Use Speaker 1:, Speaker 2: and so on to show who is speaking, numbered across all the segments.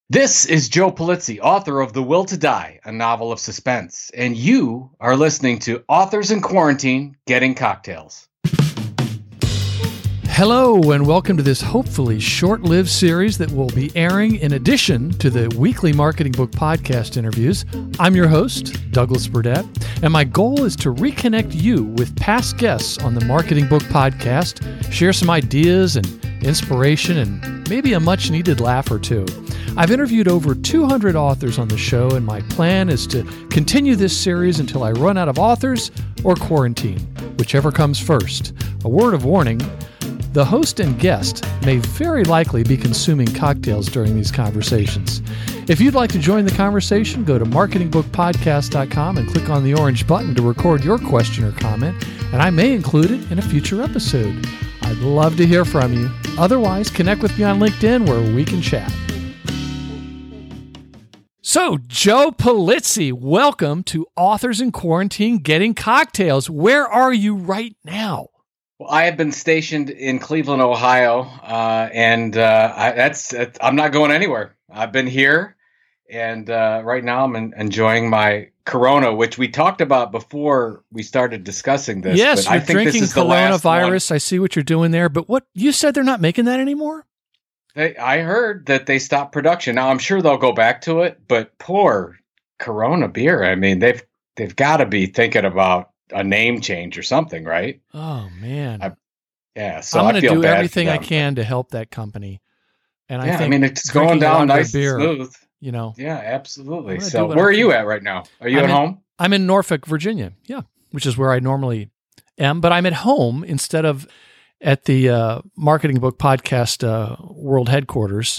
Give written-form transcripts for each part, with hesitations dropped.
Speaker 1: This is Joe Polizzi, author of The Will to Die, a novel of suspense, and you are listening to Authors in Quarantine Getting Cocktails.
Speaker 2: Hello, and welcome to this hopefully short-lived series that will be airing in addition to the weekly Marketing Book Podcast interviews. I'm your host, Douglas Burdett, and my goal is to reconnect you with past guests on the Marketing Book Podcast, share some ideas and inspiration, and maybe a much-needed laugh or two. I've interviewed over 200 authors on the show, and my plan is to continue this series until I run out of authors or quarantine, whichever comes first. A word of warning: the host and guest may very likely be consuming cocktails during these conversations. If you'd like to join the conversation, go to marketingbookpodcast.com and click on the orange button to record your question or comment, and I may include it in a future episode. I'd love to hear from you. Otherwise, connect with me on LinkedIn where we can chat. So, Joe Polizzi, welcome to Authors in Quarantine Getting Cocktails. Where are you right now?
Speaker 1: Well, I have been stationed in Cleveland, Ohio, and I'm not going anywhere. I've been here, and right now I'm enjoying my Corona, which we talked about before we started discussing this.
Speaker 2: Yes,
Speaker 1: but
Speaker 2: you're
Speaker 1: I think
Speaker 2: drinking
Speaker 1: this is the last
Speaker 2: coronavirus.
Speaker 1: one.
Speaker 2: I see what you're doing there, but what you said they're not making that anymore?
Speaker 1: I heard that they stopped production. Now I'm sure they'll go back to it, but poor Corona beer. I mean, they've got to be thinking about a name change or something, right?
Speaker 2: Oh man,
Speaker 1: So
Speaker 2: I'm
Speaker 1: I
Speaker 2: going to
Speaker 1: feel
Speaker 2: do
Speaker 1: bad
Speaker 2: everything
Speaker 1: for
Speaker 2: I
Speaker 1: them.
Speaker 2: can to help that company. And I think
Speaker 1: I mean, it's
Speaker 2: drinking
Speaker 1: going
Speaker 2: it
Speaker 1: down
Speaker 2: under a
Speaker 1: nice and
Speaker 2: beer,
Speaker 1: smooth.
Speaker 2: you know.
Speaker 1: Yeah,
Speaker 2: I'm
Speaker 1: absolutely.
Speaker 2: gonna
Speaker 1: So
Speaker 2: do what
Speaker 1: where
Speaker 2: I
Speaker 1: are you
Speaker 2: can.
Speaker 1: at right now? Are you at home?
Speaker 2: I'm in Norfolk, Virginia. Yeah, which is where I normally am, but I'm at home instead of at the Marketing Book Podcast World Headquarters.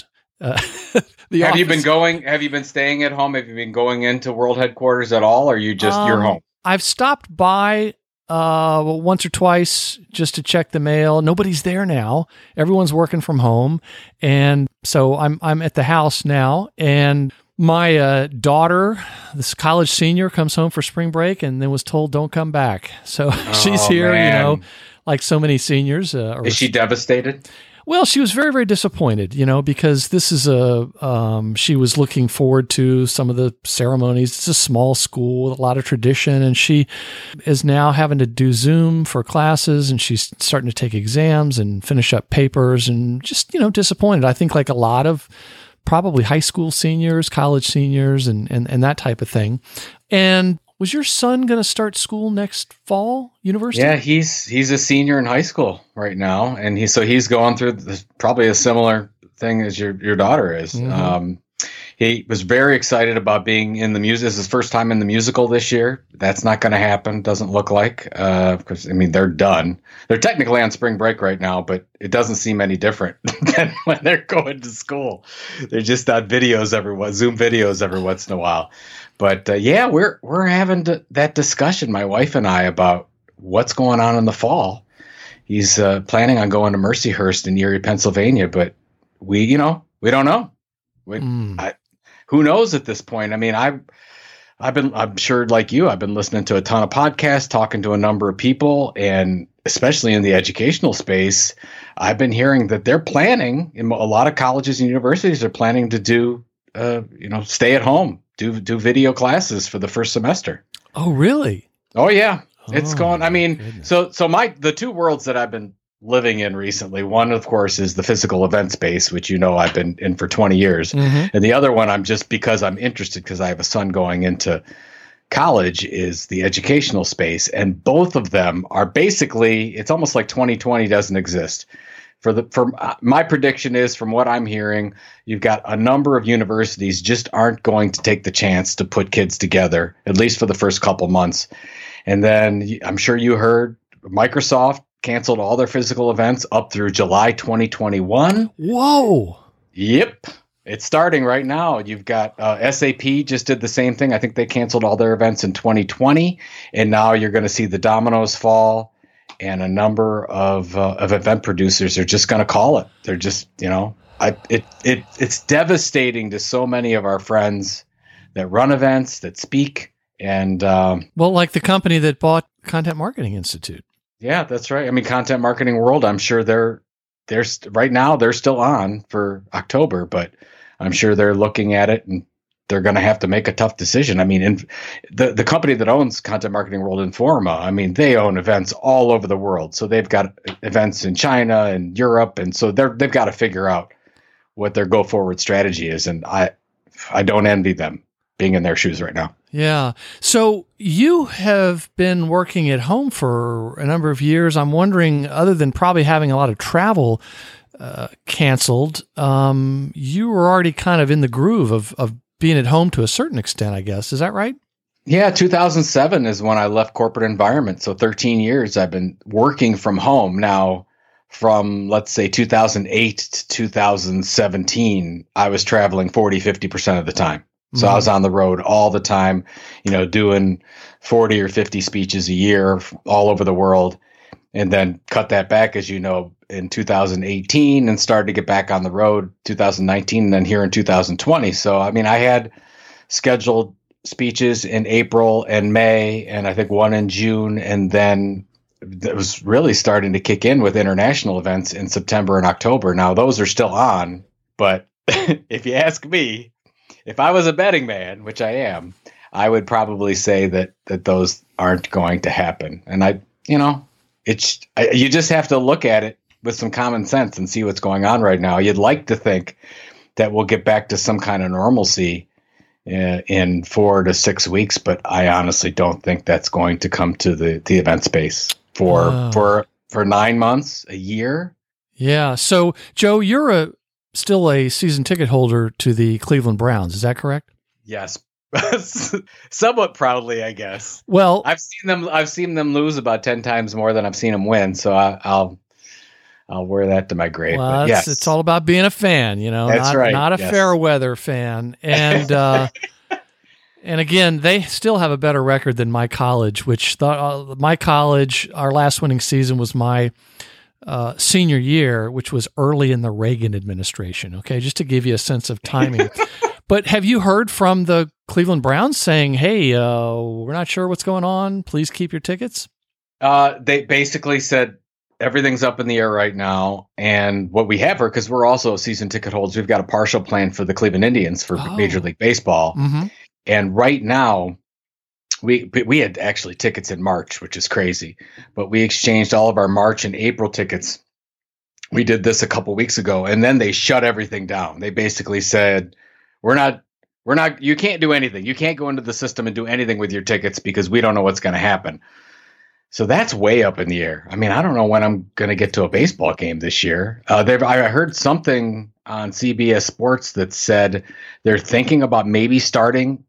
Speaker 1: Have you been staying at home? Have you been going into World Headquarters at all, or are you just you're home?
Speaker 2: I've stopped by once or twice just to check the mail. Nobody's there now. Everyone's working from home, and so I'm at the house now. And my daughter, this college senior, comes home for spring break and then was told don't come back. So she's here,
Speaker 1: man.
Speaker 2: like so many seniors.
Speaker 1: Is she devastated?
Speaker 2: Well, she was very, very disappointed, because this is she was looking forward to some of the ceremonies. It's a small school with a lot of tradition, and she is now having to do Zoom for classes, and she's starting to take exams and finish up papers, and just, disappointed. I think like a lot of probably high school seniors, college seniors, and that type of thing. And was your son going to start school next fall, university?
Speaker 1: Yeah, he's a senior in high school right now, and he's going through probably a similar thing as your daughter is.
Speaker 2: Mm-hmm.
Speaker 1: He was very excited about being in the music. This is his first time in the musical this year. That's not going to happen. Doesn't look like. Because they're done. They're technically on spring break right now, but it doesn't seem any different than when they're going to school. They're just on Zoom videos every once in a while. But we're having that discussion, my wife and I, about what's going on in the fall. He's planning on going to Mercyhurst in Erie, Pennsylvania, but we don't know. Who knows at this point? I mean, I'm sure like you, I've been listening to a ton of podcasts, talking to a number of people, and especially in the educational space, I've been hearing that they're planning, in a lot of colleges and universities are planning to do, stay at home, do video classes for the first semester.
Speaker 2: Oh, really?
Speaker 1: Oh, yeah. It's going,
Speaker 2: Goodness.
Speaker 1: so the two worlds that I've been living in recently, one, of course, is the physical event space, which I've been in for 20 years.
Speaker 2: Mm-hmm.
Speaker 1: And the other one, I'm just because I'm interested because I have a son going into college, is the educational space. And both of them are basically, it's almost like 2020 doesn't exist. My prediction is, from what I'm hearing, you've got a number of universities just aren't going to take the chance to put kids together, at least for the first couple months. And then I'm sure you heard Microsoft canceled all their physical events up through July 2021.
Speaker 2: Whoa.
Speaker 1: Yep. It's starting right now. You've got SAP just did the same thing. I think they canceled all their events in 2020. And now you're going to see the dominoes fall. And a number of event producers are just going to call it. They're just, it's devastating to so many of our friends that run events, that speak. And
Speaker 2: like the company that bought Content Marketing Institute.
Speaker 1: Yeah, that's right. I mean, Content Marketing World, I'm sure they're right now they're still on for October, but I'm sure they're looking at it and they're going to have to make a tough decision. I mean, the company that owns Content Marketing World, Informa, I mean, they own events all over the world. So they've got events in China and Europe. And so they've got to figure out what their go forward strategy is. And I don't envy them being in their shoes right now.
Speaker 2: Yeah. So you have been working at home for a number of years. I'm wondering, other than probably having a lot of travel canceled, you were already kind of in the groove of being at home to a certain extent, I guess. Is that right?
Speaker 1: Yeah, 2007 is when I left corporate environment. So 13 years I've been working from home. Now, from, let's say, 2008 to 2017, I was traveling 40, 50% of the time. So I was on the road all the time, doing 40 or 50 speeches a year all over the world, and then cut that back, as you know, in 2018 and started to get back on the road 2019 and then here in 2020. So, I mean, I had scheduled speeches in April and May, and I think one in June, and then it was really starting to kick in with international events in September and October. Now, those are still on, but if you ask me, if I was a betting man, which I am, I would probably say that those aren't going to happen. And you just have to look at it with some common sense and see what's going on right now. You'd like to think that we'll get back to some kind of normalcy in 4 to 6 weeks, but I honestly don't think that's going to come to the event space for 9 months, a year.
Speaker 2: Yeah. So, Joe, you're still a season ticket holder to the Cleveland Browns. Is that correct?
Speaker 1: Yes. Somewhat proudly, I guess.
Speaker 2: Well,
Speaker 1: I've seen them lose about 10 times more than I've seen them win. So I'll wear that to my grave.
Speaker 2: Well,
Speaker 1: yes,
Speaker 2: it's all about being a fan,
Speaker 1: That's right.
Speaker 2: Not a fair weather fan. And, and again, they still have a better record than my college, which my college, our last winning season was my senior year, which was early in the Reagan administration. Okay. Just to give you a sense of timing. But have you heard from the Cleveland Browns saying, hey, we're not sure what's going on. Please keep your tickets?
Speaker 1: They basically said everything's up in the air right now. And what we have, because we're also season ticket holders, we've got a partial plan for the Cleveland Indians for Major League Baseball. Mm-hmm. And right now, we had actually tickets in March, which is crazy. But we exchanged all of our March and April tickets. We did this a couple weeks ago. And then they shut everything down. They basically said, we're not, you can't do anything. You can't go into the system and do anything with your tickets because we don't know what's going to happen. So that's way up in the air. I mean, I don't know when I'm going to get to a baseball game this year. I heard something on CBS Sports that said they're thinking about maybe starting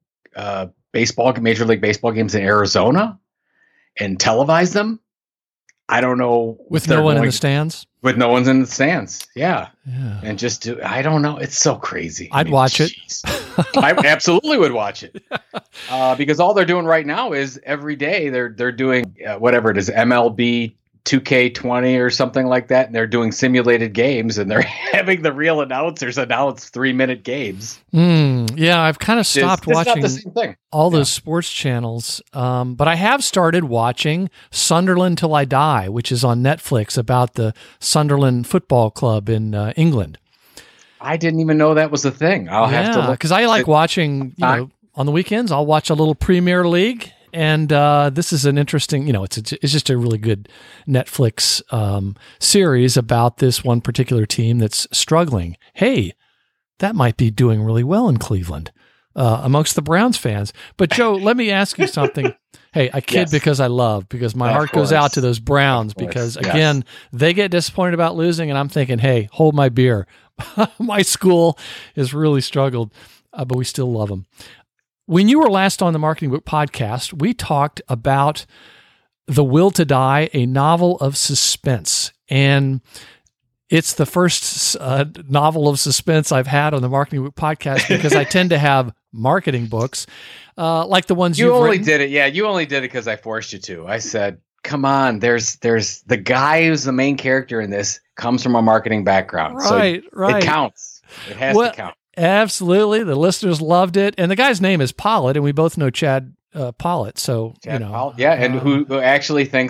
Speaker 1: Major League Baseball games in Arizona and televise them. I don't know.
Speaker 2: With no one in the stands?
Speaker 1: With no one's in the stands. Yeah. And I don't know. It's so crazy.
Speaker 2: I'd watch it.
Speaker 1: I absolutely would watch it. Because all they're doing right now is every day they're doing whatever it is, MLB 2K20 or something like that. And they're doing simulated games and they're having the real announcers announce 3-minute games.
Speaker 2: Yeah, I've kind of stopped watching
Speaker 1: the same thing.
Speaker 2: All those sports channels. But I have started watching Sunderland Till I Die, which is on Netflix about the Sunderland Football Club in England.
Speaker 1: I didn't even know that was a thing. I'll have to look.
Speaker 2: Because I like watching, on the weekends, I'll watch a little Premier League. And this is an interesting, it's just a really good Netflix series about this one particular team that's struggling. Hey, that might be doing really well in Cleveland amongst the Browns fans. But Joe, let me ask you something. Hey, I kid because my heart goes out to those Browns because, again, they get disappointed about losing, and I'm thinking, hey, hold my beer. My school has really struggled, but we still love them. When you were last on the Marketing Book Podcast, we talked about The Will to Die, a novel of suspense. And it's the first novel of suspense I've had on the Marketing Book Podcast because I tend to have marketing books like the ones you've written.
Speaker 1: Did it. Yeah, you only did it because I forced you to. I said, come on, there's the guy who's the main character in this comes from a marketing background.
Speaker 2: Right.
Speaker 1: It counts. It has to count.
Speaker 2: Absolutely. The listeners loved it. And the guy's name is Pollitt, and we both know Chad Pollitt. So,
Speaker 1: Chad Pollitt, yeah, and who actually thinks that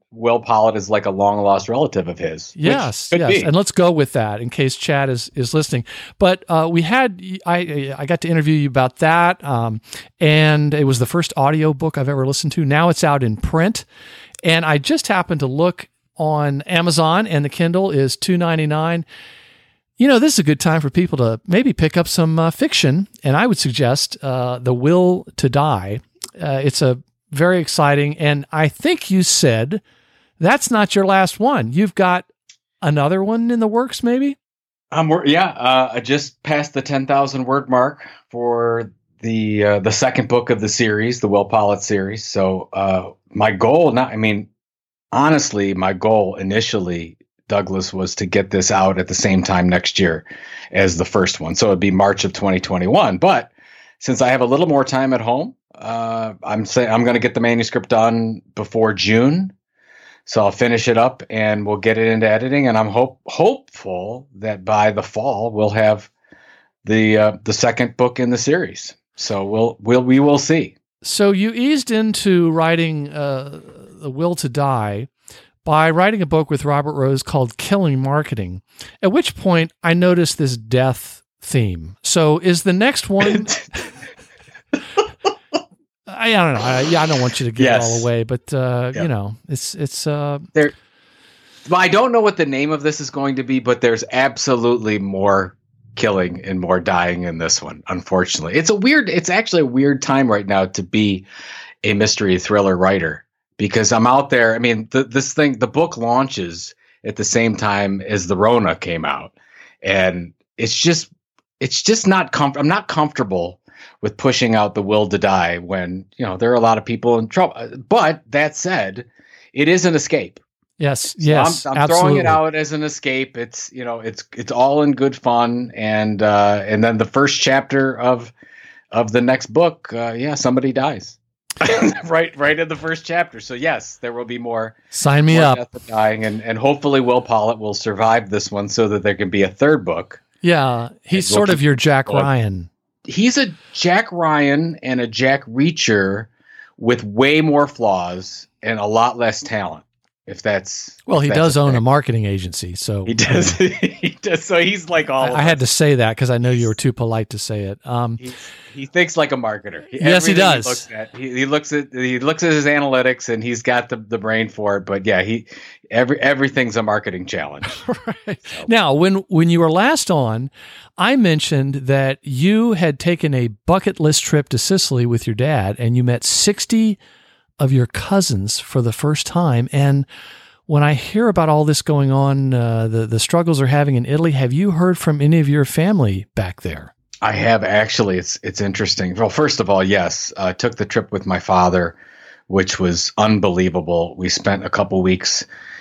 Speaker 1: Will Pollitt is like a long lost relative of his.
Speaker 2: Yes, yes, and let's go with that in case Chad is listening. But I got to interview you about that, and it was the first audio book I've ever listened to. Now it's out in print, and I just happened to look on Amazon, and the Kindle is $2.99. This is a good time for people to maybe pick up some fiction, and I would suggest The Will to Die. It's a very exciting, and I think you said that's not your last one. You've got another one in the works, maybe?
Speaker 1: I just passed the 10,000 word mark for the second book of the series, the Will Pollitt series. So my goal, honestly, my goal initially, Douglas, was to get this out at the same time next year as the first one. So it'd be March of 2021. But since I have a little more time at home, I'm going to get the manuscript done before June. So I'll finish it up and we'll get it into editing. And I'm hopeful that by the fall we'll have the second book in the series. So we will see.
Speaker 2: So you eased into writing The Will to Die by writing a book with Robert Rose called Killing Marketing, at which point I noticed this death theme. So is the next one... I don't know. I don't want you to give it all away, but it's
Speaker 1: there. Well, I don't know what the name of this is going to be, but there's absolutely more killing and more dying in this one. Unfortunately, it's actually a weird time right now to be a mystery thriller writer, because I'm out there. I mean, the book launches at the same time as the Rona came out, and it's just not I'm not comfortable with pushing out The Will to Die when, there are a lot of people in trouble. But that said, it is an escape.
Speaker 2: Yes.
Speaker 1: I'm throwing it out as an escape. It's, it's all in good fun. And then the first chapter of the next book, somebody dies. right in the first chapter. So yes, there will be more.
Speaker 2: Sign me up.
Speaker 1: Death of dying, and hopefully Will Pollitt will survive this one so that there can be a third book.
Speaker 2: Yeah, he's sort of your Jack Ryan.
Speaker 1: He's a Jack Ryan and a Jack Reacher with way more flaws and a lot less talent. If that's
Speaker 2: he does own a marketing agency, so
Speaker 1: he does. He does. So he's like all.
Speaker 2: I had to say that because I know you were too polite to say it.
Speaker 1: He thinks like a marketer.
Speaker 2: Yes, he does.
Speaker 1: He looks at his analytics and he's got the brain for it. But yeah, everything's a marketing challenge.
Speaker 2: Right. So. Now, when you were last on, I mentioned that you had taken a bucket list trip to Sicily with your dad, and you met 60 of your cousins for the first time. And when I hear about all this going on, the struggles they're having in Italy, have you heard from any of your family back there?
Speaker 1: I have, actually. It's interesting. Well, first of all, yes, I took the trip with my father, which was unbelievable. We spent a couple weeks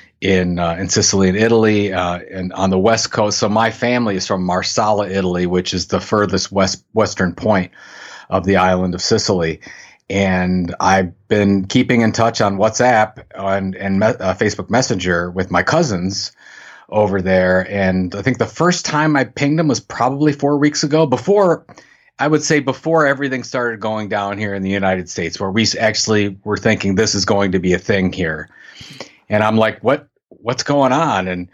Speaker 1: in Sicily and Italy, and on the West Coast. So my family is from Marsala, Italy, which is the furthest western point of the island of Sicily. And I've been keeping in touch on WhatsApp and Facebook Messenger with my cousins over there. And I think the first time I pinged them was probably 4 weeks ago, before everything started going down here in the United States, where we actually were thinking this is going to be a thing here. And I'm like, what's going on? And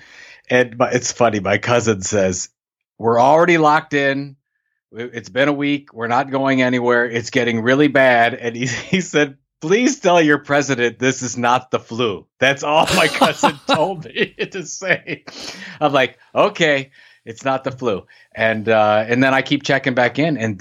Speaker 1: it's funny. My cousin says, we're already locked in. It's been a week. We're not going anywhere. It's getting really bad. And he said, please tell your president this is not the flu. That's all my cousin told me to say. I'm like, okay, it's not the flu. And then I keep checking back in, and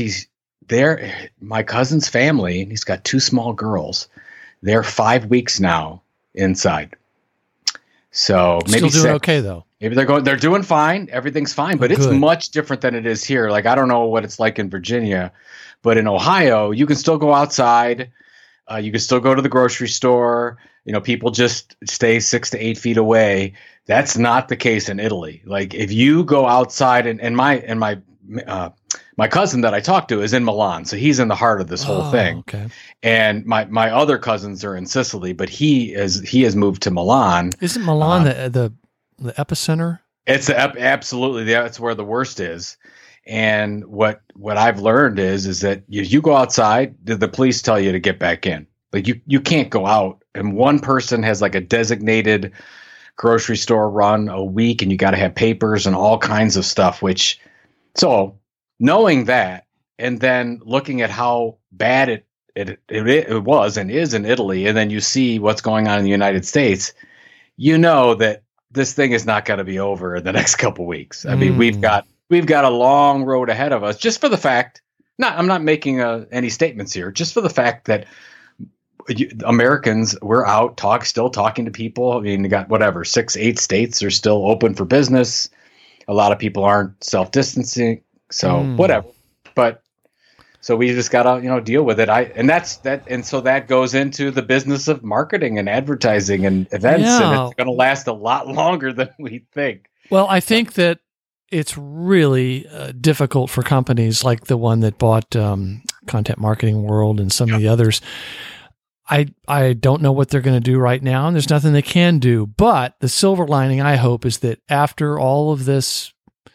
Speaker 1: my cousin's family, and he's got 2 small girls. They're 5 weeks now inside. So maybe
Speaker 2: still doing okay though.
Speaker 1: Maybe they're doing fine. Everything's fine, but it's much different than it is here. Like, I don't know what it's like in Virginia, but in Ohio, you can still go outside. You can still go to the grocery store. People just stay 6 to 8 feet away. That's not the case in Italy. Like, if you go outside, and my cousin that I talked to is in Milan, so he's in the heart of this whole thing. Okay. And my other cousins are in Sicily, but he has moved to Milan.
Speaker 2: Isn't Milan the epicenter?
Speaker 1: It's absolutely that's where the worst is. And what I've learned is that you go outside, the police tell you to get back in. Like, you can't go out and one person has like a designated grocery store run a week, and you got to have papers and all kinds of stuff, so knowing that, and then looking at how bad it was and is in Italy, and then you see what's going on in the United States, you know that this thing is not going to be over in the next couple weeks. I mean, we've got a long road ahead of us, just for the fact, I'm not making any statements here, just for the fact that Americans, we're out still talking to people. I mean, you got 6-8 states are still open for business. A lot of people aren't self-distancing, so whatever. But so we just gotta, deal with it. And so that goes into the business of marketing and advertising and events, and it's going to last a lot longer than we think.
Speaker 2: Well, I think that it's really difficult for companies like the one that bought Content Marketing World and some of the others. I don't know what they're going to do right now, and there's nothing they can do. But the silver lining, I hope, is that after all of this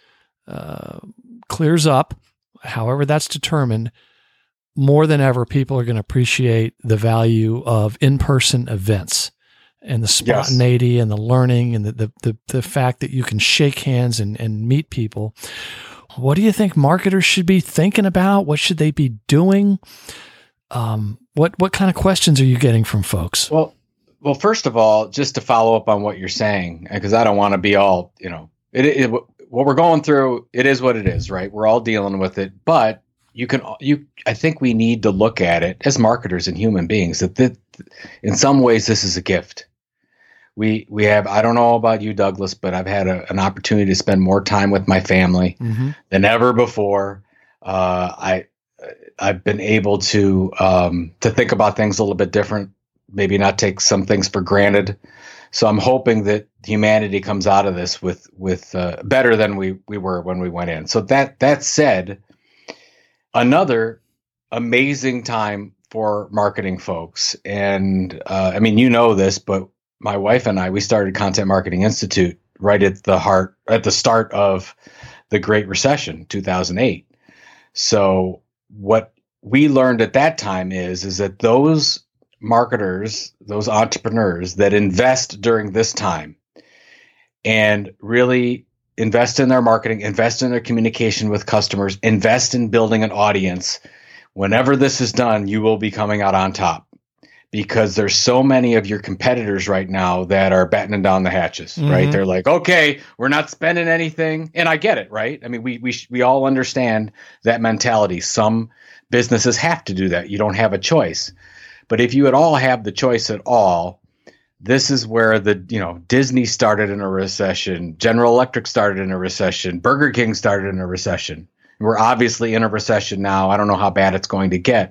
Speaker 2: clears up, however that's determined, more than ever, people are going to appreciate the value of in-person events and the spontaneity and the learning and the fact that you can shake hands and meet people. What do you think marketers should be thinking about? What should they be doing? What kind of questions are you getting from folks?
Speaker 1: Well, first of all, just to follow up on what you're saying, because I don't want to be all, what we're going through, it is what it is, right? We're all dealing with it, but I think we need to look at it as marketers and human beings that in some ways this is a gift. We have, I don't know about you, Douglas, but I've had an opportunity to spend more time with my family than ever before. I've been able to think about things a little bit different, maybe not take some things for granted. So I'm hoping that humanity comes out of this with better than we were when we went in. So that said, another amazing time for marketing folks. And I mean, this, but my wife and I, we started Content Marketing Institute right at the start of the Great Recession, 2008. So what we learned at that time is that those marketers, those entrepreneurs that invest during this time and really invest in their marketing, invest in their communication with customers, invest in building an audience, whenever this is done, you will be coming out on top, because there's so many of your competitors right now that are battening down the hatches, right? They're like, okay, we're not spending anything. And I get it, right? I mean, we all understand that mentality. Some businesses have to do that. You don't have a choice. But if you at all have the choice at all, this is where Disney started in a recession, General Electric started in a recession, Burger King started in a recession. We're obviously in a recession now. I don't know how bad it's going to get.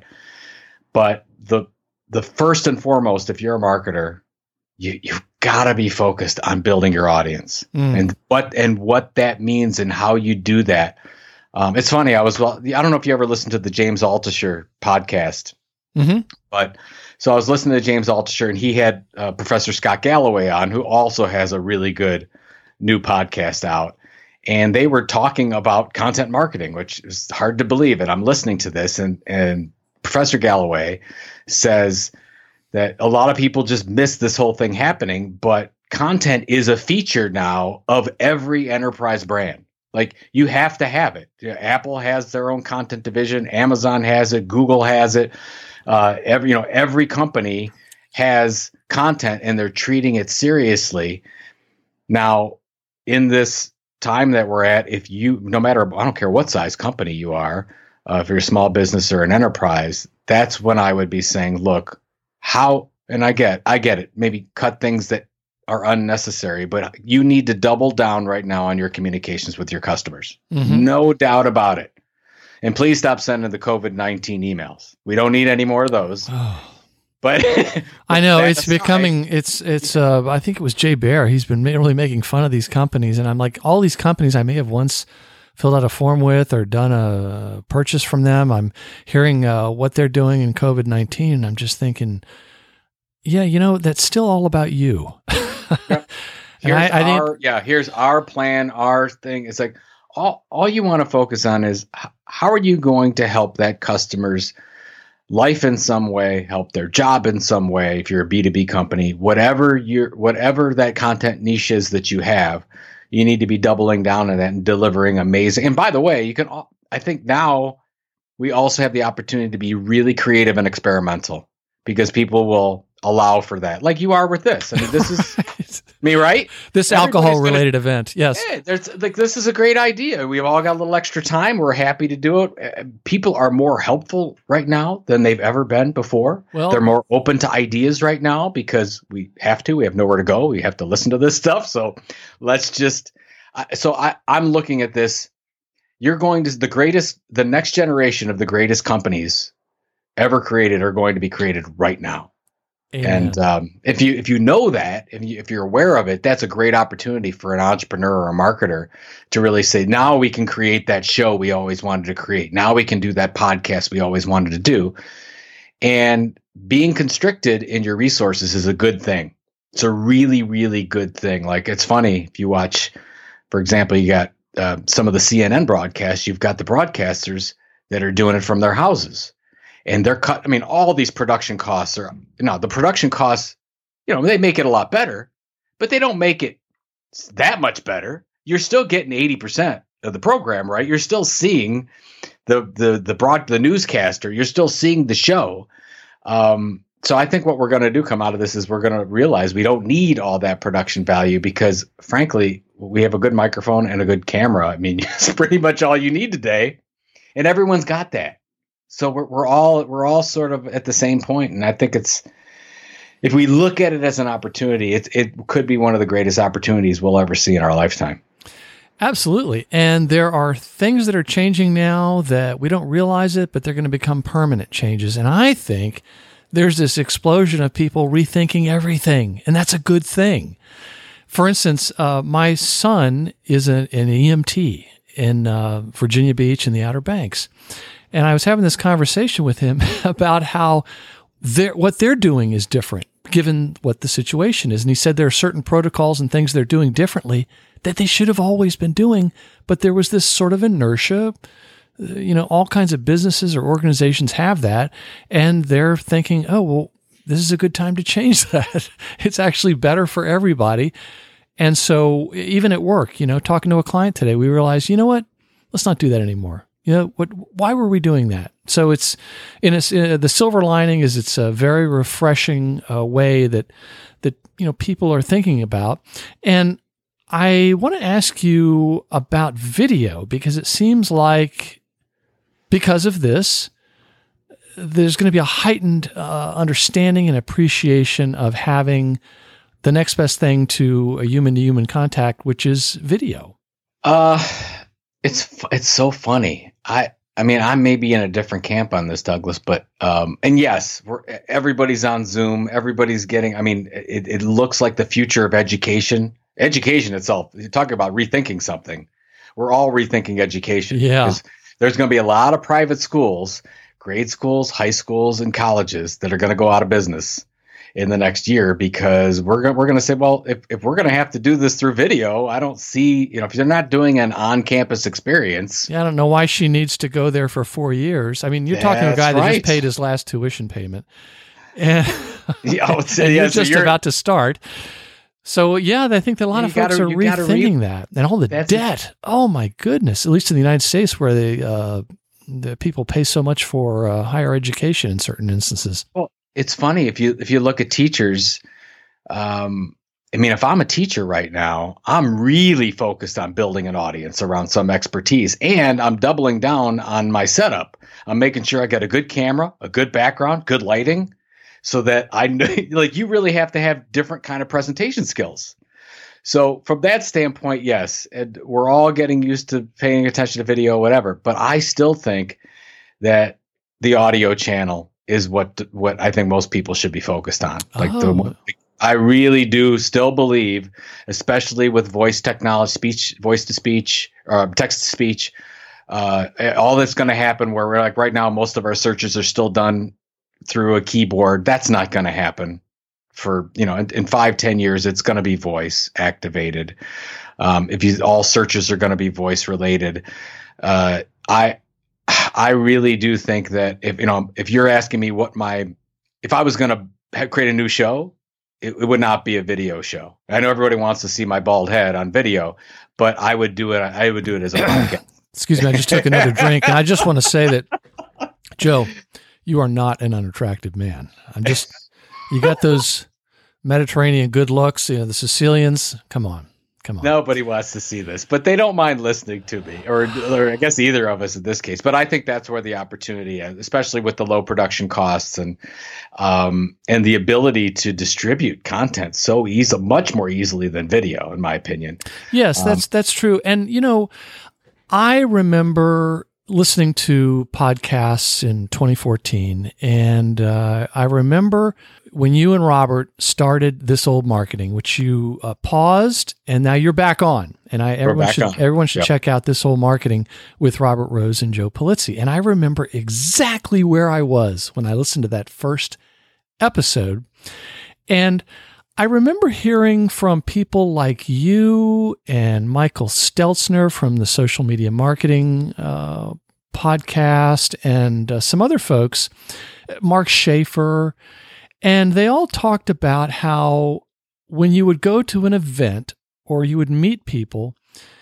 Speaker 1: But the first and foremost, if you're a marketer, you've got to be focused on building your audience and what that means and how you do that. It's funny. I don't know if you ever listened to the James Altucher podcast, but so I was listening to James Altucher, and he had Professor Scott Galloway on, who also has a really good new podcast out. And they were talking about content marketing, which is hard to believe. And I'm listening to this, and Professor Galloway says that a lot of people just miss this whole thing happening, but content is a feature now of every enterprise brand. Like, you have to have it. Apple has their own content division. Amazon has it. Google has it. Every company has content, and they're treating it seriously. Now, in this time that we're at, no matter, I don't care what size company you are, if you're a small business or an enterprise, that's when I would be saying, look, and I get it, maybe cut things that are unnecessary, but you need to double down right now on your communications with your customers. No doubt about it. And please stop sending the COVID-19 emails. We don't need any more of those. But
Speaker 2: I know it's becoming, I think it was Jay Baer. He's been really making fun of these companies. And I'm like, all these companies I may have once filled out a form with or done a purchase from them. I'm hearing what they're doing in COVID-19. And I'm just thinking, yeah, that's still all about you.
Speaker 1: Yep. Here's our plan, our thing. It's like all you want to focus on is how are you going to help that customer's life in some way, help their job in some way. If you're a B2B company, whatever that content niche is that you have, you need to be doubling down on that and delivering amazing. And by the way, I think now we also have the opportunity to be really creative and experimental because people will allow for that. Like you are with this. I mean, this is me, right?
Speaker 2: This alcohol-related event. Yes.
Speaker 1: Yeah, this is a great idea. We've all got a little extra time. We're happy to do it. People are more helpful right now than they've ever been before. Well, they're more open to ideas right now because we have to. We have nowhere to go. We have to listen to this stuff. So let's just. I'm looking at this. You're going to the next generation of the greatest companies ever created are going to be created right now. Amen. And if you know that, if you're aware of it, that's a great opportunity for an entrepreneur or a marketer to really say, now we can create that show we always wanted to create. Now we can do that podcast we always wanted to do. And being constricted in your resources is a good thing. It's a really, really good thing. Like, it's funny if you watch, for example, you got some of the CNN broadcasts, you've got the broadcasters that are doing it from their houses. And they're cut. I mean, all these production costs the production costs, they make it a lot better, but they don't make it that much better. You're still getting 80% of the program, right? You're still seeing the newscaster. You're still seeing the show. So I think what we're going to do come out of this is we're going to realize we don't need all that production value because, frankly, we have a good microphone and a good camera. I mean, it's pretty much all you need today, and everyone's got that. So we're all sort of at the same point, and I think if we look at it as an opportunity, it could be one of the greatest opportunities we'll ever see in our lifetime.
Speaker 2: Absolutely, and there are things that are changing now that we don't realize it, but they're going to become permanent changes. And I think there's this explosion of people rethinking everything, and that's a good thing. For instance, my son is an EMT in Virginia Beach in the Outer Banks. And I was having this conversation with him about how what they're doing is different, given what the situation is. And he said there are certain protocols and things they're doing differently that they should have always been doing, but there was this sort of inertia. All kinds of businesses or organizations have that, and they're thinking, oh, well, this is a good time to change that. It's actually better for everybody. And so even at work, talking to a client today, we realized, you know what? Let's not do that anymore. Why were we doing that? So it's the silver lining is it's a very refreshing way that people are thinking about. And I want to ask you about video because it seems like because of this, there's going to be a heightened understanding and appreciation of having the next best thing to a human-to-human contact, which is video.
Speaker 1: It's so funny. I mean, I may be in a different camp on this, Douglas, but and yes, everybody's on Zoom. Everybody's getting. I mean, it looks like the future of education. Education itself. You're talking about rethinking something. We're all rethinking education.
Speaker 2: Yeah.
Speaker 1: There's going to be a lot of private schools, grade schools, high schools, and colleges that are going to go out of business in the next year because we're going to say, well, if we're going to have to do this through video, I don't see, if you're not doing an on-campus experience.
Speaker 2: Yeah, I don't know why she needs to go there for 4 years. I mean, you're talking to a guy that just paid his last tuition payment. And, you're just about to start. So, yeah, I think that a lot of folks are rethinking that. And all the debt. Oh, my goodness. At least in the United States where the people pay so much for higher education in certain instances.
Speaker 1: Well, it's funny if you look at teachers. I mean, if I'm a teacher right now, I'm really focused on building an audience around some expertise, and I'm doubling down on my setup. I'm making sure I got a good camera, a good background, good lighting, so that I know, like, you really have to have different kind of presentation skills. So from that standpoint, yes, and we're all getting used to paying attention to video, whatever. But I still think that the audio channel is what I think most people should be focused on. I really do still believe, especially with voice technology, voice to speech, text to speech, all that's going to happen where we're like right now, most of our searches are still done through a keyboard. That's not going to happen for, in 5-10 years, it's going to be voice activated. All searches are going to be voice related. I I really do think that if you're asking me if I was going to create a new show, it would not be a video show. I know everybody wants to see my bald head on video, but I would do it. I would do it as a podcast.
Speaker 2: Excuse me. I just took another drink, and I just want to say that, Joe, you are not an unattractive man. You got those Mediterranean good looks, the Sicilians. Come on.
Speaker 1: Nobody wants to see this, but they don't mind listening to me, or I guess either of us in this case. But I think that's where the opportunity is, especially with the low production costs and the ability to distribute content so much more easily than video, in my opinion.
Speaker 2: Yes, that's true. And I remember listening to podcasts in 2014, and I remember when you and Robert started This Old Marketing, which you paused, and now you're back on. And everyone should check out This Old Marketing with Robert Rose and Joe Pulizzi. And I remember exactly where I was when I listened to that first episode. And I remember hearing from people like you and Michael Stelzner from the Social Media Marketing podcast and some other folks, Mark Schaefer, and they all talked about how when you would go to an event or you would meet people,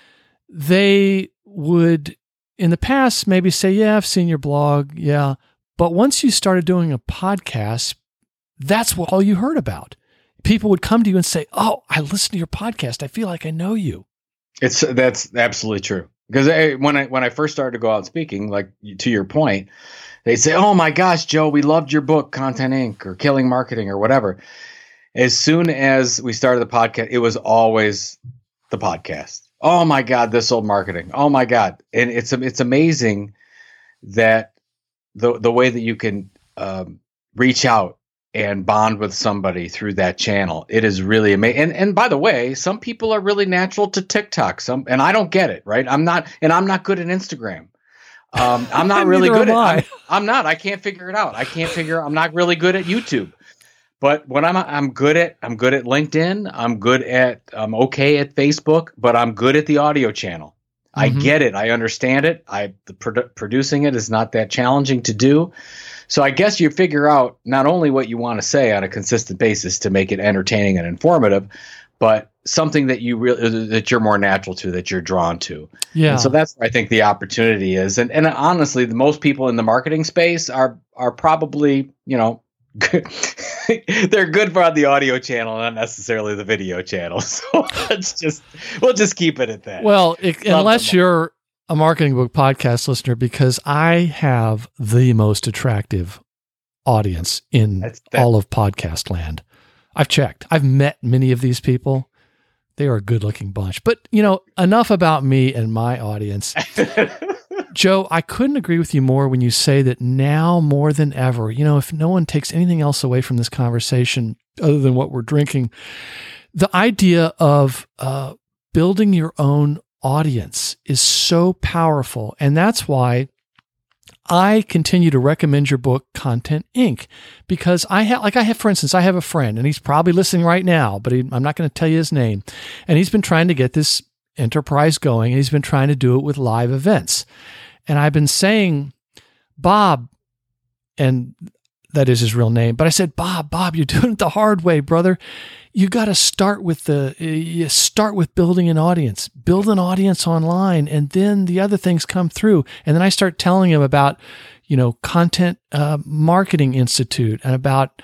Speaker 2: they would, in the past, maybe say, yeah, I've seen your blog. Yeah. But once you started doing a podcast, that's all you heard about. People would come to you and say, oh, I listened to your podcast. I feel like I know you.
Speaker 1: That's absolutely true. Because when I first started to go out speaking, like to your point, they'd say, oh my gosh, Joe, we loved your book, Content Inc. or Killing Marketing or whatever. As soon as we started the podcast, it was always the podcast. Oh my God, This Old Marketing. Oh my God. And it's amazing that the way that you can reach out and bond with somebody through that channel. It is really amazing. And by the way, some people are really natural to TikTok. And I don't get it, right? I'm not good at Instagram. I'm not really good at I'm not. I can't figure it out. I'm not really good at YouTube. But what I'm good at LinkedIn. I'm okay at Facebook, but I'm good at the audio channel. Mm-hmm. I get it. I understand it. Producing it is not that challenging to do. So I guess you figure out not only what you want to say on a consistent basis to make it entertaining and informative, but something that you're more natural to, that you're drawn to. Yeah. And so that's where I think the opportunity is. And honestly, the most people in the marketing space are probably, good. They're good for on the audio channel, not necessarily the video channel. So we'll just keep it at that.
Speaker 2: Well, unless you're a Marketing Book podcast listener, because I have the most attractive audience in all of podcast land. I've checked. I've met many of these people. They are a good-looking bunch. But, enough about me and my audience. Joe, I couldn't agree with you more when you say that now more than ever, if no one takes anything else away from this conversation other than what we're drinking, the idea of building your own audience is so powerful. And that's why I continue to recommend your book, Content Inc., because for instance, I have a friend, and he's probably listening right now, but I'm not going to tell you his name. And he's been trying to get this enterprise going, and he's been trying to do it with live events. And I've been saying, Bob, and that is his real name, but I said, Bob, you're doing it the hard way, brother. You got to start with building an audience, build an audience online, and then the other things come through. And then I start telling him about, Content Marketing Institute and about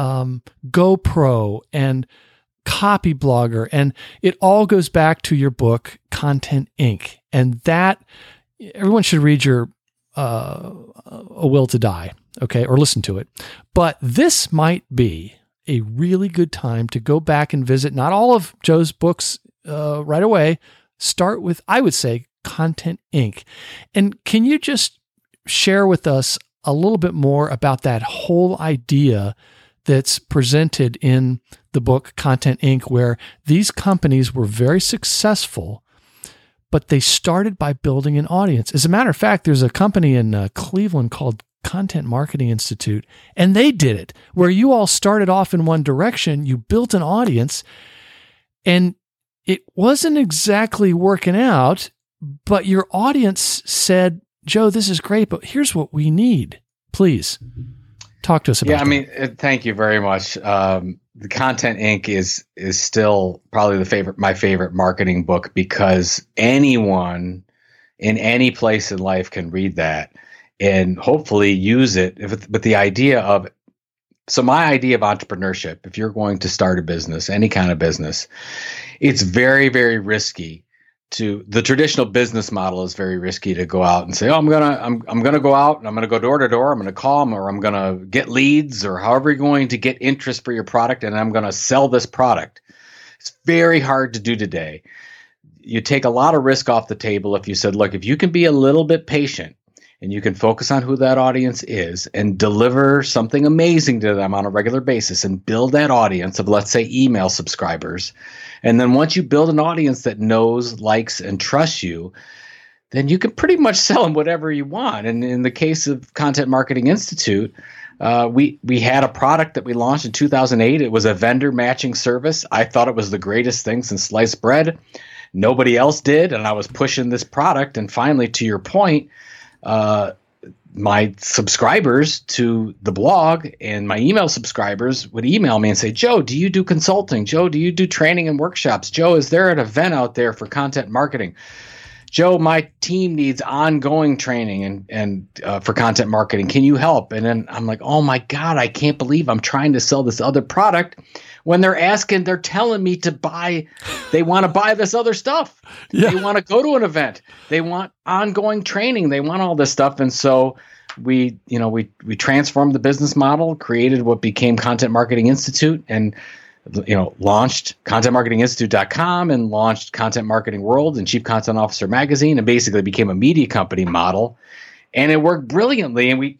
Speaker 2: GoPro and Copy Blogger. And it all goes back to your book, Content Inc. And that everyone should read your A Will to Die, okay, or listen to it. But this might be a really good time to go back and visit not all of Joe's books right away. Start with, I would say, Content Inc. And can you just share with us a little bit more about that whole idea that's presented in the book Content Inc., where these companies were very successful, but they started by building an audience? As a matter of fact, there's a company in Cleveland called Content Marketing Institute, and they did it, where you all started off in one direction, you built an audience, and it wasn't exactly working out, but your audience said, Joe, this is great, but here's what we need. Please talk to us about that.
Speaker 1: Yeah, I mean, thank you very much. The Content Inc. is still probably my favorite marketing book, because anyone in any place in life can read that and hopefully use it with the idea of. So my idea of entrepreneurship, if you're going to start a business, any kind of business, it's very, very risky. The traditional business model is very risky to go out and say, oh, I'm gonna go out and I'm gonna go door to door, I'm gonna call them, or I'm gonna get leads, or however you're going to get interest for your product, and I'm gonna sell this product. It's very hard to do today. You take a lot of risk off the table if you said, look, if you can be a little bit patient and you can focus on who that audience is and deliver something amazing to them on a regular basis and build that audience of, let's say, email subscribers. And then once you build an audience that knows, likes, and trusts you, then you can pretty much sell them whatever you want. And in the case of Content Marketing Institute, we had a product that we launched in 2008. It was a vendor matching service. I thought it was the greatest thing since sliced bread. Nobody else did, and I was pushing this product. And finally, to your point, my subscribers to the blog and my email subscribers would email me and say, Joe, do you do consulting? Joe, do you do training and workshops? Joe, is there an event out there for content marketing? Joe, my team needs ongoing training and for content marketing. Can you help? And then I'm like, oh my God, I can't believe I'm trying to sell this other product when they're telling me to buy, they want to buy this other stuff. Yeah. They want to go to an event. They want ongoing training. They want all this stuff. And so we transformed the business model, created what became Content Marketing Institute, and launched contentmarketinginstitute.com and launched Content Marketing World and Chief Content Officer Magazine, and basically became a media company model. And it worked brilliantly. And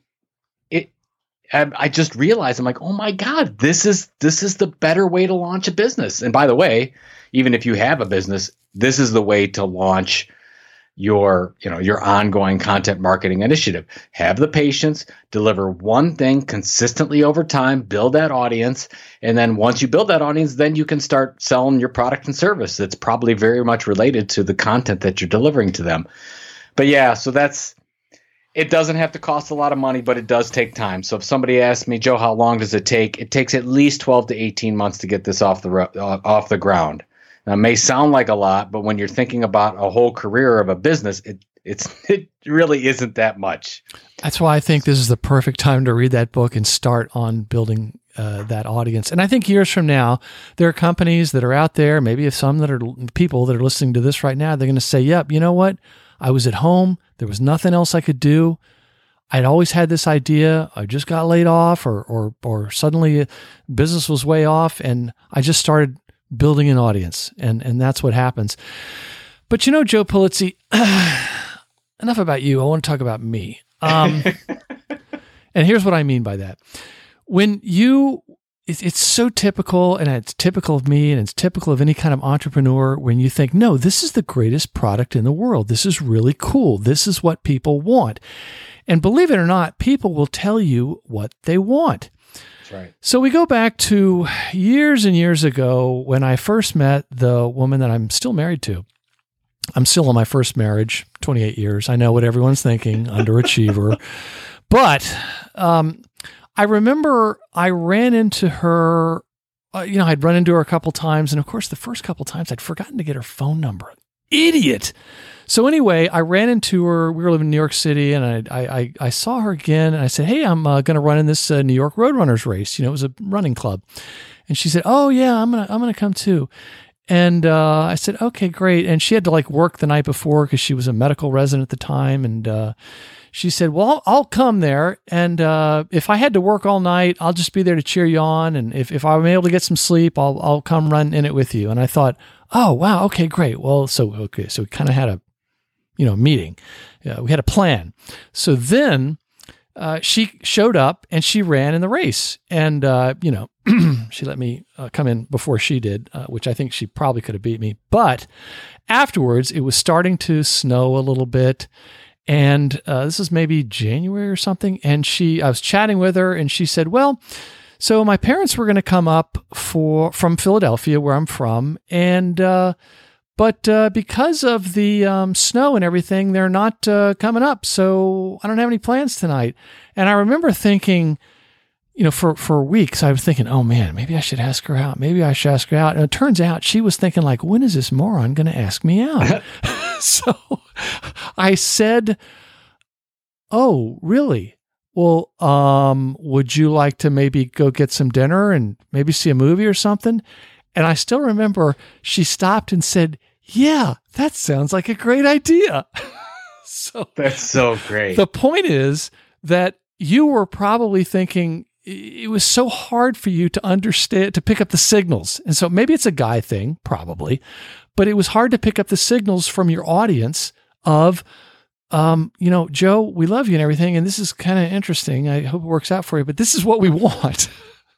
Speaker 1: I just realized, I'm like, oh my God, this is the better way to launch a business. And by the way, even if you have a business, this is the way to launch your ongoing content marketing initiative. Have the patience, deliver one thing consistently over time, build that audience. And then once you build that audience, then you can start selling your product and service that's probably very much related to the content that you're delivering to them. But yeah, so it doesn't have to cost a lot of money, but it does take time. So if somebody asks me, Joe, how long does it take? It takes at least 12 to 18 months to get this off the ground. Now, it may sound like a lot, but when you're thinking about a whole career of a business, it really isn't that much.
Speaker 2: That's why I think this is the perfect time to read that book and start on building that audience. And I think years from now, there are companies that are out there, maybe some that are people that are listening to this right now, they're going to say, yep, you know what? I was at home. There was nothing else I could do. I'd always had this idea. I just got laid off or suddenly business was way off, and I just started building an audience, and that's what happens. But Joe Pulizzi, enough about you. I want to talk about me. And here's what I mean by that. It's so typical, and it's typical of me, and it's typical of any kind of entrepreneur when you think, no, this is the greatest product in the world. This is really cool. This is what people want. And believe it or not, people will tell you what they want.
Speaker 1: That's right.
Speaker 2: So we go back to years and years ago when I first met the woman that I'm still married to. I'm still in my first marriage, 28 years. I know what everyone's thinking, underachiever. But I remember I ran into her, I'd run into her a couple times. And of course, the first couple times I'd forgotten to get her phone number. Idiot. So anyway, I ran into her. We were living in New York City, and I saw her again. And I said, hey, I'm going to run in this New York Roadrunners race. It was a running club. And she said, oh, yeah, I'm gonna come too. And I said, okay, great. And she had to work the night before because she was a medical resident at the time. And she said, well, I'll come there. And if I had to work all night, I'll just be there to cheer you on. And if I'm able to get some sleep, I'll come run in it with you. And I thought, oh, wow, okay, great. Well, so we kind of had a meeting. We had a plan. So then she showed up and she ran in the race. And, she let me come in before she did, which I think she probably could have beat me. But afterwards, it was starting to snow a little bit. And this is maybe January or something. And I was chatting with her, and she said, well, so my parents were going to come up from Philadelphia, where I'm from, and But because of the snow and everything, they're not coming up. So I don't have any plans tonight. And I remember thinking, for weeks, I was thinking, oh man, maybe I should ask her out. Maybe I should ask her out. And it turns out she was thinking like, when is this moron going to ask me out? So I said, oh, really? Well, would you like to maybe go get some dinner and maybe see a movie or something? And I still remember she stopped and said, yeah, that sounds like a great idea. So
Speaker 1: that's so great.
Speaker 2: The point is that you were probably thinking it was so hard for you to understand, to pick up the signals. And so maybe it's a guy thing, probably, but it was hard to pick up the signals from your audience of, Joe, we love you and everything. And this is kind of interesting. I hope it works out for you, but this is what we want.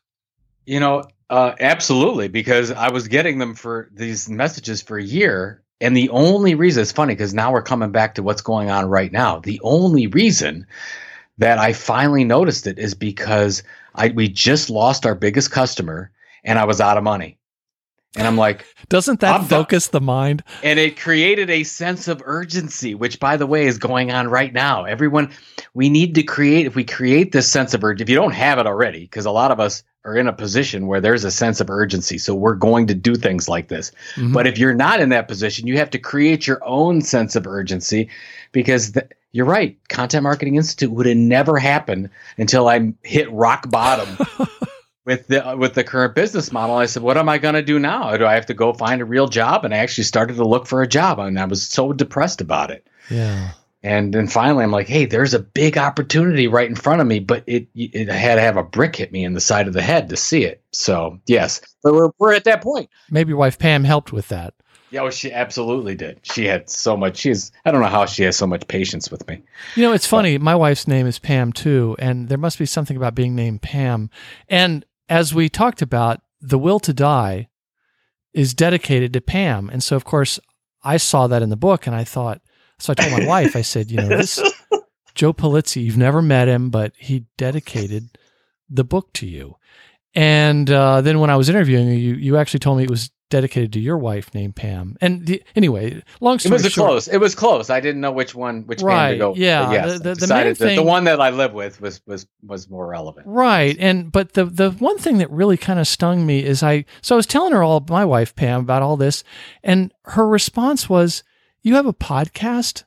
Speaker 1: Absolutely. Because I was getting them for these messages for a year. And the only reason, it's funny because now we're coming back to what's going on right now. The only reason that I finally noticed it is because we just lost our biggest customer and I was out of money. And I'm like,
Speaker 2: doesn't that focus the mind?
Speaker 1: And it created a sense of urgency, which by the way is going on right now. Everyone, we need to if we create this sense of urgency, if you don't have it already, because a lot of us are in a position where there's a sense of urgency. So we're going to do things like this. Mm-hmm. But if you're not in that position, you have to create your own sense of urgency because you're right. Content Marketing Institute would have never happened until I hit rock bottom with the current business model. I said, what am I going to do now? Do I have to go find a real job? And I actually started to look for a job and I was so depressed about it.
Speaker 2: Yeah.
Speaker 1: And then finally I'm like, hey, there's a big opportunity right in front of me, but it had to have a brick hit me in the side of the head to see it. So yes, but we're at that point.
Speaker 2: Maybe your wife Pam helped with that.
Speaker 1: Yeah, well, she absolutely did. She had so much. I don't know how she has so much patience with me.
Speaker 2: It's funny. My wife's name is Pam too, and there must be something about being named Pam. And as we talked about, The Will to Die is dedicated to Pam. And so, of course, I saw that in the book, and I thought, so I told my wife, I said, this Joe Pulizzi, you've never met him, but he dedicated the book to you. And then when I was interviewing you, you actually told me it was dedicated to your wife named Pam. And anyway, long story short,
Speaker 1: it was close. I didn't know which Pam to go.
Speaker 2: Yeah.
Speaker 1: Yes, the main thing, the one that I live with was more relevant.
Speaker 2: Right. But the one thing that really kind of stung me is I was telling her my wife Pam about all this, and her response was, "You have a podcast?"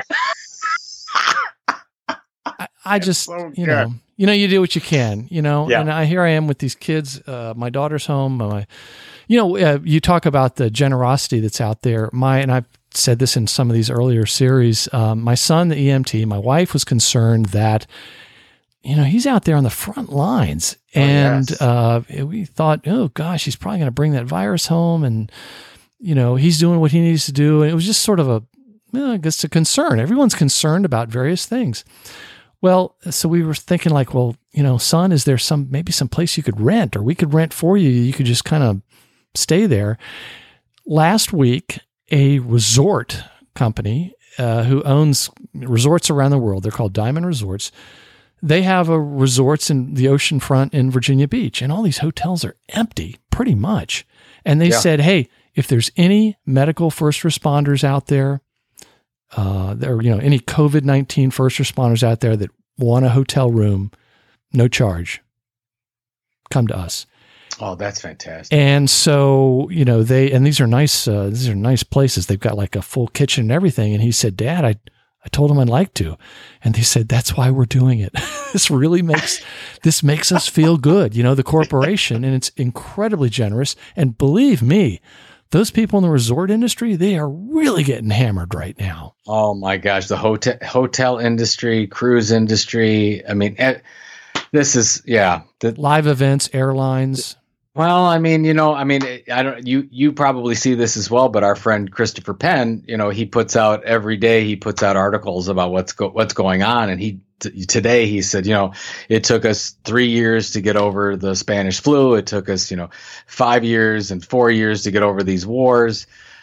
Speaker 2: I just, so you do what you can,
Speaker 1: Yeah.
Speaker 2: And here I am with these kids. My daughter's home. You talk about the generosity that's out there. And I've said this in some of these earlier series. My son, the EMT, my wife was concerned that, he's out there on the front lines. And we thought, oh gosh, he's probably going to bring that virus home. And, he's doing what he needs to do. And it was just sort of I guess a concern. Everyone's concerned about various things. Well, so we were thinking like, well, son, is there maybe some place you could rent, or we could rent for you? You could just kind of stay there. Last week, a resort company who owns resorts around the world, they're called Diamond Resorts. They have resorts in the oceanfront in Virginia Beach, and all these hotels are empty pretty much. And they said, hey, if there's any medical first responders out there, any COVID-19 first responders out there that want a hotel room, no charge, come to us.
Speaker 1: Oh, that's fantastic.
Speaker 2: And so, these are nice places. They've got like a full kitchen and everything. And he said, Dad, I told him I'd like to. And they said, that's why we're doing it. This makes us feel good, the corporation, and it's incredibly generous. And believe me, those people in the resort industry, they are really getting hammered right now.
Speaker 1: Oh my gosh. The hotel industry, cruise industry. I mean, this is, the
Speaker 2: live events, airlines.
Speaker 1: Well, I don't, you probably see this as well, but our friend Christopher Penn, he puts out every day, he puts out articles about what's going on. And today he said, it took us 3 years to get over the Spanish flu. It took us, 5 years and 4 years to get over these wars.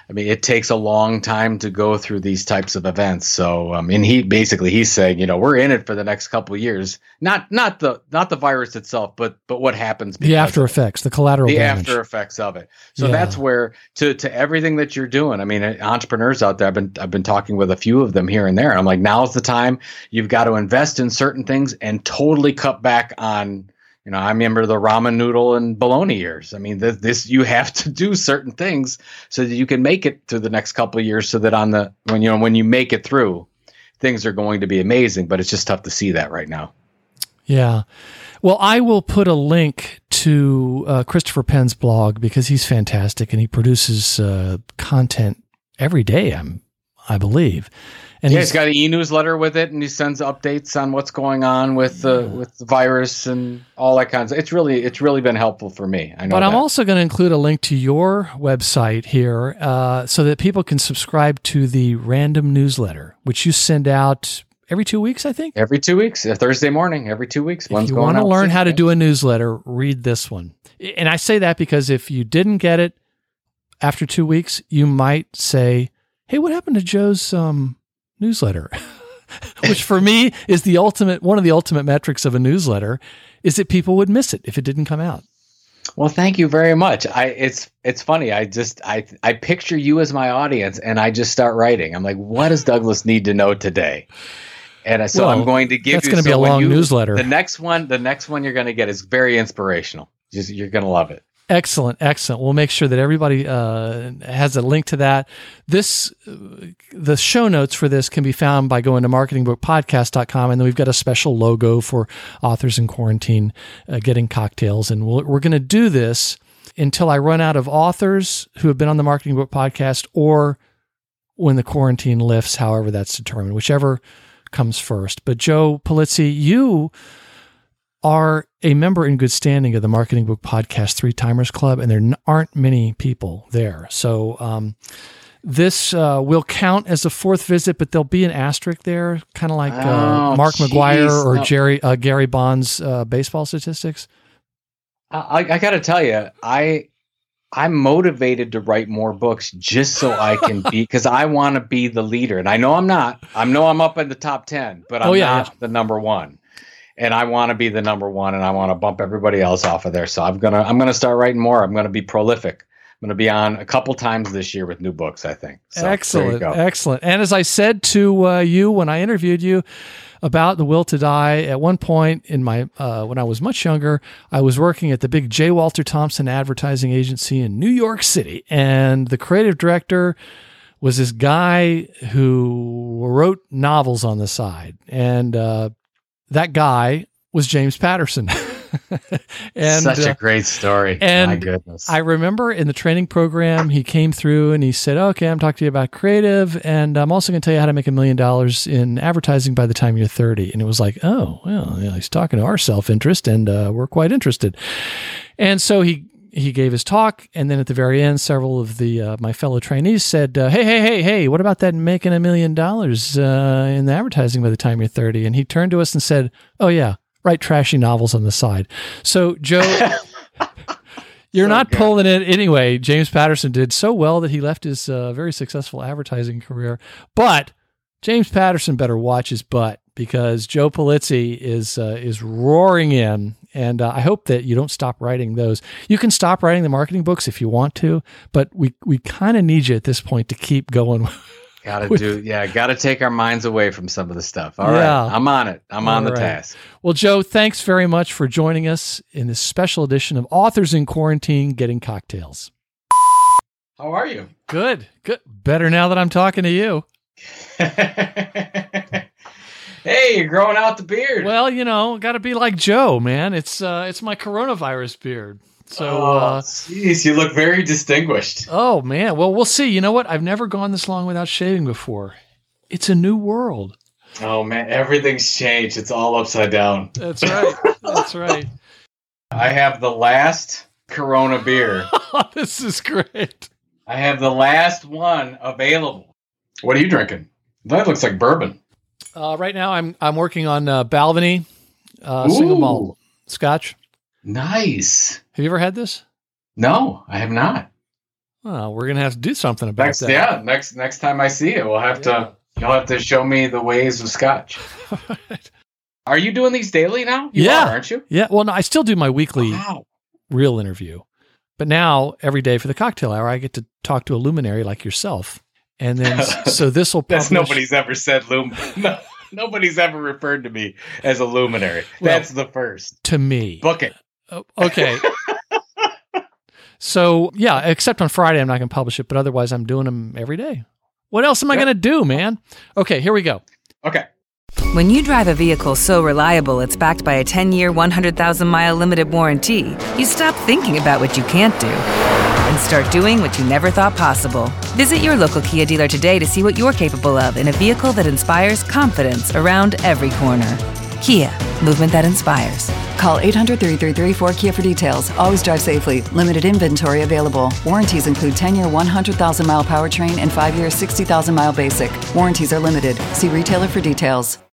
Speaker 1: I mean, it takes a long time to go through these types of events. So, and he's saying, we're in it for the next couple of years, not the virus itself, but what happens.
Speaker 2: The after effects, the collateral damage.
Speaker 1: After effects of it. So that's where to everything that you're doing. I mean, entrepreneurs out there, I've been talking with a few of them here and there. I'm like, now's the time. You've got to invest in certain things and totally cut back on. I remember the ramen noodle and bologna years. I mean, this you have to do certain things so that you can make it through the next couple of years. So that when you make it through, things are going to be amazing. But it's just tough to see that right now. Yeah.
Speaker 2: Well, I will put a link to Christopher Penn's blog because he's fantastic and he produces content every day. I believe. And
Speaker 1: he's got an e-newsletter with it, and he sends updates on what's going on with the virus and all that kinds of. It's really been helpful for me. I know. But
Speaker 2: I'm also going to include a link to your website here, so that people can subscribe to the Random newsletter, which you send out every 2 weeks, I think.
Speaker 1: Every 2 weeks, Thursday morning, every 2 weeks.
Speaker 2: If you want to learn how to do a newsletter, read this one. And I say that because if you didn't get it after 2 weeks, you might say, "Hey, what happened to Joe's newsletter?" Which for me is one of the ultimate metrics of a newsletter is that people would miss it if it didn't come out.
Speaker 1: Well, thank you very much. It's funny. I picture you as my audience and I just start writing. I'm like, what does Douglas need to know today? And I'm going to give
Speaker 2: that's going to be a long newsletter.
Speaker 1: The next one you're going to get is very inspirational. You're going to love it.
Speaker 2: Excellent. We'll make sure that everybody has a link to that. The show notes for this can be found by going to marketingbookpodcast.com, and then we've got a special logo for Authors in Quarantine getting cocktails. And we're going to do this until I run out of authors who have been on the Marketing Book Podcast or when the quarantine lifts, however that's determined, whichever comes first. But Joe Pulizzi, you are a member in good standing of the Marketing Book Podcast Three Timers Club, and there aren't many people there. So this will count as a fourth visit, but there'll be an asterisk there, kind of like Mark McGuire or Gary Bond's baseball statistics.
Speaker 1: I got to tell you, I'm motivated to write more books just so I can be, because I want to be the leader. And I know I'm not. I know I'm up in the top 10, but I'm not the number one. And I want to be the number one, and I want to bump everybody else off of there. So I'm gonna start writing more. I'm gonna be prolific. I'm gonna be on a couple times this year with new books, I think. So,
Speaker 2: excellent. And as I said to you when I interviewed you about The Will to Die, at one point in my when I was much younger, I was working at the big J. Walter Thompson advertising agency in New York City, and the creative director was this guy who wrote novels on the side, and that guy was James Patterson.
Speaker 1: And such a great story.
Speaker 2: And
Speaker 1: my goodness.
Speaker 2: I remember in the training program, he came through and he said, "Okay, I'm talking to you about creative, and I'm also going to tell you how to make $1 million in advertising by the time you're 30. And it was like, oh, well, he's talking to our self-interest, and we're quite interested. And so he gave his talk, and then at the very end, several of my fellow trainees said, hey, what about that making $1 million in the advertising by the time you're 30? And he turned to us and said, "Oh yeah, write trashy novels on the side." So Joe, you're not good. Pulling it anyway. James Patterson did so well that he left his very successful advertising career. But James Patterson better watch his butt, because Joe Pulizzi is roaring in. And I hope that you don't stop writing those. You can stop writing the marketing books if you want to, but we kind of need you at this point to keep going.
Speaker 1: Got to take our minds away from some of the stuff. All right, I'm on it. I'm on the task.
Speaker 2: Well, Joe, thanks very much for joining us in this special edition of Authors in Quarantine Getting Cocktails.
Speaker 1: How are you?
Speaker 2: Good. Better now that I'm talking to you.
Speaker 1: Hey, you're growing out the beard.
Speaker 2: Well, got to be like Joe, man. It's my coronavirus beard. So,
Speaker 1: jeez, you look very distinguished.
Speaker 2: Oh man. Well, we'll see. You know what? I've never gone this long without shaving before. It's a new world.
Speaker 1: Oh man, everything's changed. It's all upside down.
Speaker 2: That's right.
Speaker 1: I have the last Corona beer.
Speaker 2: This is great.
Speaker 1: I have the last one available. What are you drinking? That looks like bourbon.
Speaker 2: Right now, I'm working on Balvenie single malt Scotch.
Speaker 1: Nice.
Speaker 2: Have you ever had this?
Speaker 1: No, I have not.
Speaker 2: Well, we're going to have to do something about that.
Speaker 1: Yeah, next time I see it, you'll have to show me the ways of Scotch. Are you doing these daily now? You are, aren't you?
Speaker 2: Yeah. Well, no, I still do my weekly real interview. But now, every day for the cocktail hour, I get to talk to a luminary like yourself. And then, so this will publish.
Speaker 1: That's nobody's ever said no, nobody's ever referred to me as a luminary. That's the first.
Speaker 2: To me.
Speaker 1: Book it.
Speaker 2: Okay. So, yeah, except on Friday, I'm not going to publish it, but otherwise I'm doing them every day. What else am I going to do, man? Okay, here we go.
Speaker 1: Okay.
Speaker 3: When you drive a vehicle so reliable it's backed by a 10-year, 100,000-mile limited warranty, you stop thinking about what you can't do and start doing what you never thought possible. Visit your local Kia dealer today to see what you're capable of in a vehicle that inspires confidence around every corner. Kia, movement that inspires.
Speaker 4: Call 800-333-4KIA for details. Always drive safely. Limited inventory available. Warranties include 10-year 100,000-mile powertrain and 5-year 60,000-mile basic. Warranties are limited. See retailer for details.